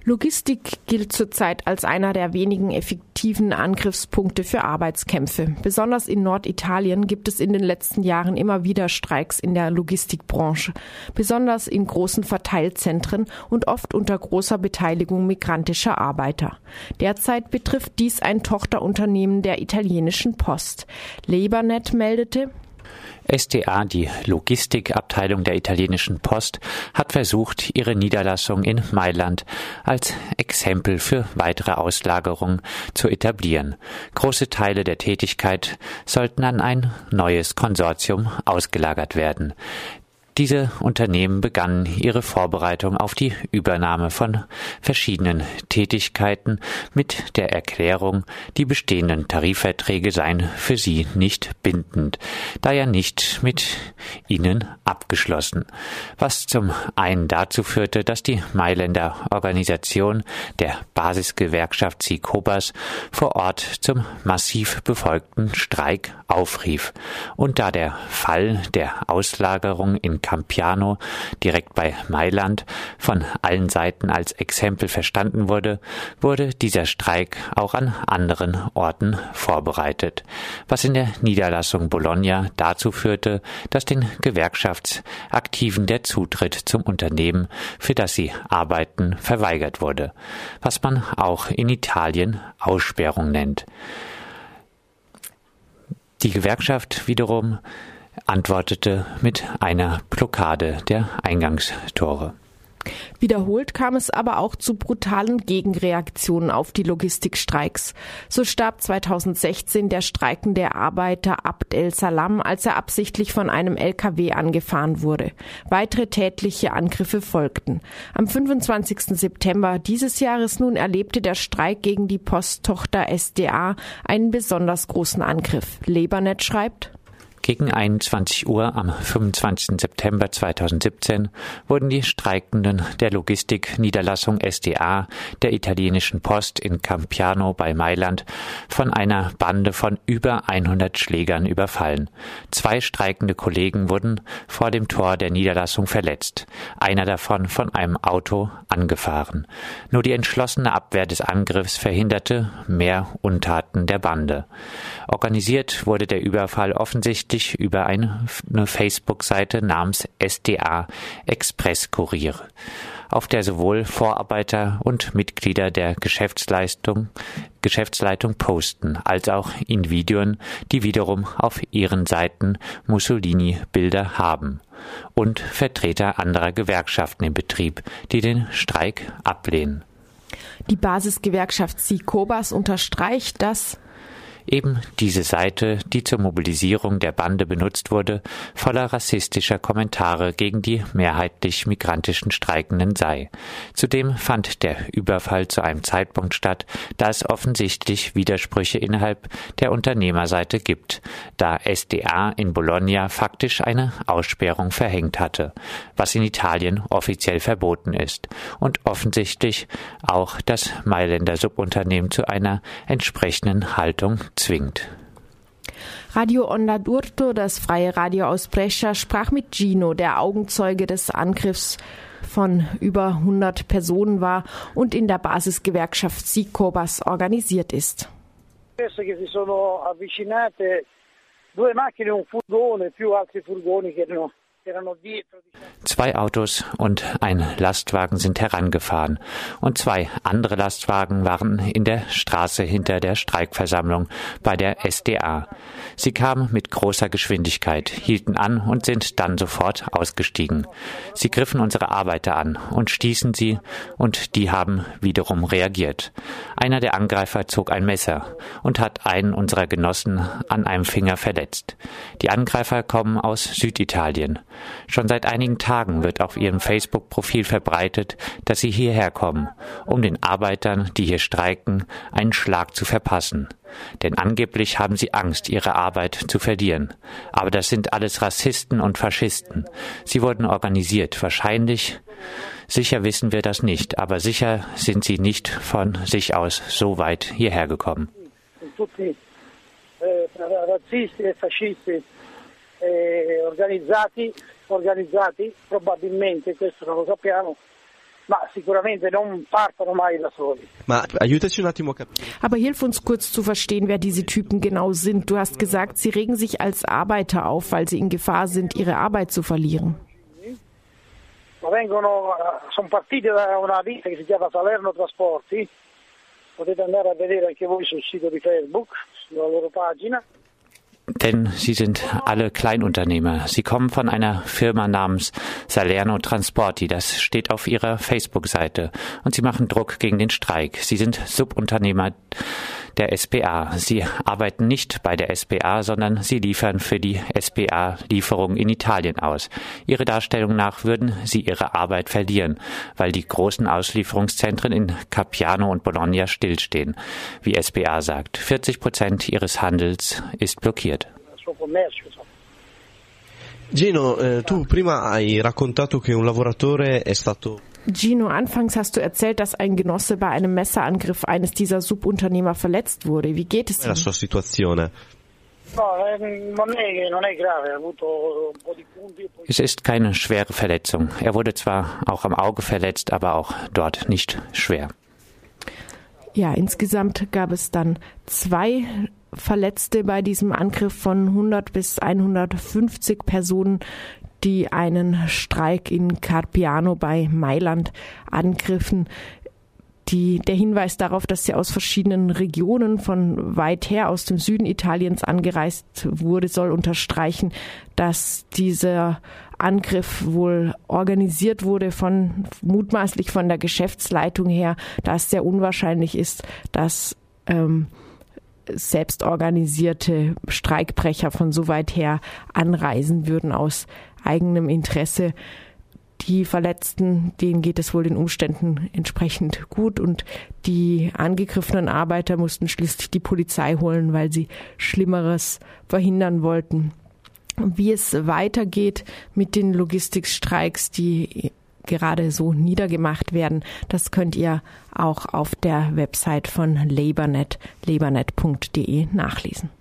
Logistik gilt zurzeit als einer der wenigen effektiven Angriffspunkte für Arbeitskämpfe. Besonders in Norditalien gibt es in den letzten Jahren immer wieder Streiks in der Logistikbranche, besonders in großen Verteilzentren und oft unter großer Beteiligung migrantischer Arbeiter. Derzeit betrifft dies ein Tochterunternehmen der italienischen Post. Lebernet meldete: SDA, die Logistikabteilung der italienischen Post, hat versucht, ihre Niederlassung in Mailand als Exempel für weitere Auslagerungen zu etablieren. Große Teile der Tätigkeit sollten an ein neues Konsortium ausgelagert werden. Diese Unternehmen begannen ihre Vorbereitung auf die Übernahme von verschiedenen Tätigkeiten mit der Erklärung, die bestehenden Tarifverträge seien für sie nicht bindend, daher nicht mit ihnen abgeschlossen, was zum einen dazu führte, dass die Mailänder Organisation der Basisgewerkschaft Sicobas vor Ort zum massiv befolgten Streik aufrief. Und da der Fall der Auslagerung in Campiano, direkt bei Mailand, von allen Seiten als Exempel verstanden wurde, wurde dieser Streik auch an anderen Orten vorbereitet, was in der Niederlassung Bologna dazu führte, dass den Gewerkschaftsaktiven der Zutritt zum Unternehmen, für das sie arbeiten, verweigert wurde, was man auch in Italien Aussperrung nennt. Die Gewerkschaft wiederum antwortete mit einer Blockade der Eingangstore. Wiederholt kam es aber auch zu brutalen Gegenreaktionen auf die Logistikstreiks. So starb 2016 der streikende Arbeiter Abd el-Salam, als er absichtlich von einem LKW angefahren wurde. Weitere tätliche Angriffe folgten. Am 25. September dieses Jahres nun erlebte der Streik gegen die Posttochter SDA einen besonders großen Angriff. Lebernet schreibt: Gegen 21 Uhr am 25. September 2017 wurden die Streikenden der Logistikniederlassung SDA der italienischen Post in Campiano bei Mailand von einer Bande von über 100 Schlägern überfallen. 2 streikende Kollegen wurden vor dem Tor der Niederlassung verletzt, einer davon von einem Auto angefahren. Nur die entschlossene Abwehr des Angriffs verhinderte mehr Untaten der Bande. Organisiert wurde der Überfall offensichtlich über eine Facebook-Seite namens SDA Express-Kurier, auf der sowohl Vorarbeiter und Mitglieder der Geschäftsleitung posten, als auch Individuen, die wiederum auf ihren Seiten Mussolini-Bilder haben, und Vertreter anderer Gewerkschaften im Betrieb, die den Streik ablehnen. Die Basisgewerkschaft Sicobas unterstreicht, dass eben diese Seite, die zur Mobilisierung der Bande benutzt wurde, voller rassistischer Kommentare gegen die mehrheitlich migrantischen Streikenden sei. Zudem fand der Überfall zu einem Zeitpunkt statt, da es offensichtlich Widersprüche innerhalb der Unternehmerseite gibt, da SDA in Bologna faktisch eine Aussperrung verhängt hatte, was in Italien offiziell verboten ist, und offensichtlich auch das Mailänder Subunternehmen zu einer entsprechenden Haltung zwingt. Radio Onda d'Urto, das freie Radio aus Brescia, sprach mit Gino, der Augenzeuge des Angriffs von über 100 Personen war und in der Basisgewerkschaft Sicobas organisiert ist. Che si sono avvicinate 2 macchine, un furgone, più altri furgoni che erano 2 Autos und ein Lastwagen sind herangefahren und 2 andere Lastwagen waren in der Straße hinter der Streikversammlung bei der SDA. Sie kamen mit großer Geschwindigkeit, hielten an und sind dann sofort ausgestiegen. Sie griffen unsere Arbeiter an und stießen sie, und die haben wiederum reagiert. Einer der Angreifer zog ein Messer und hat einen unserer Genossen an einem Finger verletzt. Die Angreifer kommen aus Süditalien. Schon seit einigen Tagen wird auf ihrem Facebook-Profil verbreitet, dass sie hierher kommen, um den Arbeitern, die hier streiken, einen Schlag zu verpassen. Denn angeblich haben sie Angst, ihre Arbeit zu verlieren. Aber das sind alles Rassisten und Faschisten. Sie wurden organisiert, wahrscheinlich. Sicher wissen wir das nicht, aber sicher sind sie nicht von sich aus so weit hierher gekommen. Razzisti e fascisti organizzati, probabilmente, questo non lo sappiamo, ma sicuramente non partono mai da soli. Aber hilf uns kurz zu verstehen, wer diese Typen genau sind. Du hast gesagt, sie regen sich als Arbeiter auf, weil sie in Gefahr sind, ihre Arbeit zu verlieren. Sono partiti da una ditta che si chiama Salerno Trasporti, potete andare a vedere anche voi sul sito di Facebook, sulla loro pagina. Denn sie sind alle Kleinunternehmer. Sie kommen von einer Firma namens Salerno Trasporti. Das steht auf ihrer Facebook-Seite. Und sie machen Druck gegen den Streik. Sie sind Subunternehmer der SBA. Sie arbeiten nicht bei der SBA, sondern sie liefern für die SBA-Lieferung in Italien aus. Ihrer Darstellung nach würden sie ihre Arbeit verlieren, weil die großen Auslieferungszentren in Cappiano und Bologna stillstehen. Wie SBA sagt, 40% ihres Handels ist blockiert. Gino, tu prima hai raccontato che un lavoratore è stato... Gino, anfangs hast du erzählt, dass ein Genosse bei einem Messerangriff eines dieser Subunternehmer verletzt wurde. Wie geht es ihm? La sua situazione? Es ist keine schwere Verletzung. Er wurde zwar auch am Auge verletzt, aber auch dort nicht schwer. Ja, insgesamt gab es dann 2 Verletzte bei diesem Angriff von 100 bis 150 Personen, die einen Streik in Carpiano bei Mailand angriffen. Der Hinweis darauf, dass sie aus verschiedenen Regionen von weit her aus dem Süden Italiens angereist wurde, soll unterstreichen, dass dieser Angriff wohl organisiert wurde mutmaßlich von der Geschäftsleitung her, da es sehr unwahrscheinlich ist, dass selbstorganisierte Streikbrecher von so weit her anreisen würden aus eigenem Interesse. Die Verletzten, denen geht es wohl den Umständen entsprechend gut und die angegriffenen Arbeiter mussten schließlich die Polizei holen, weil sie Schlimmeres verhindern wollten. Wie es weitergeht mit den Logistikstreiks, die gerade so niedergemacht werden, das könnt ihr auch auf der Website von Labournet, labournet.de nachlesen.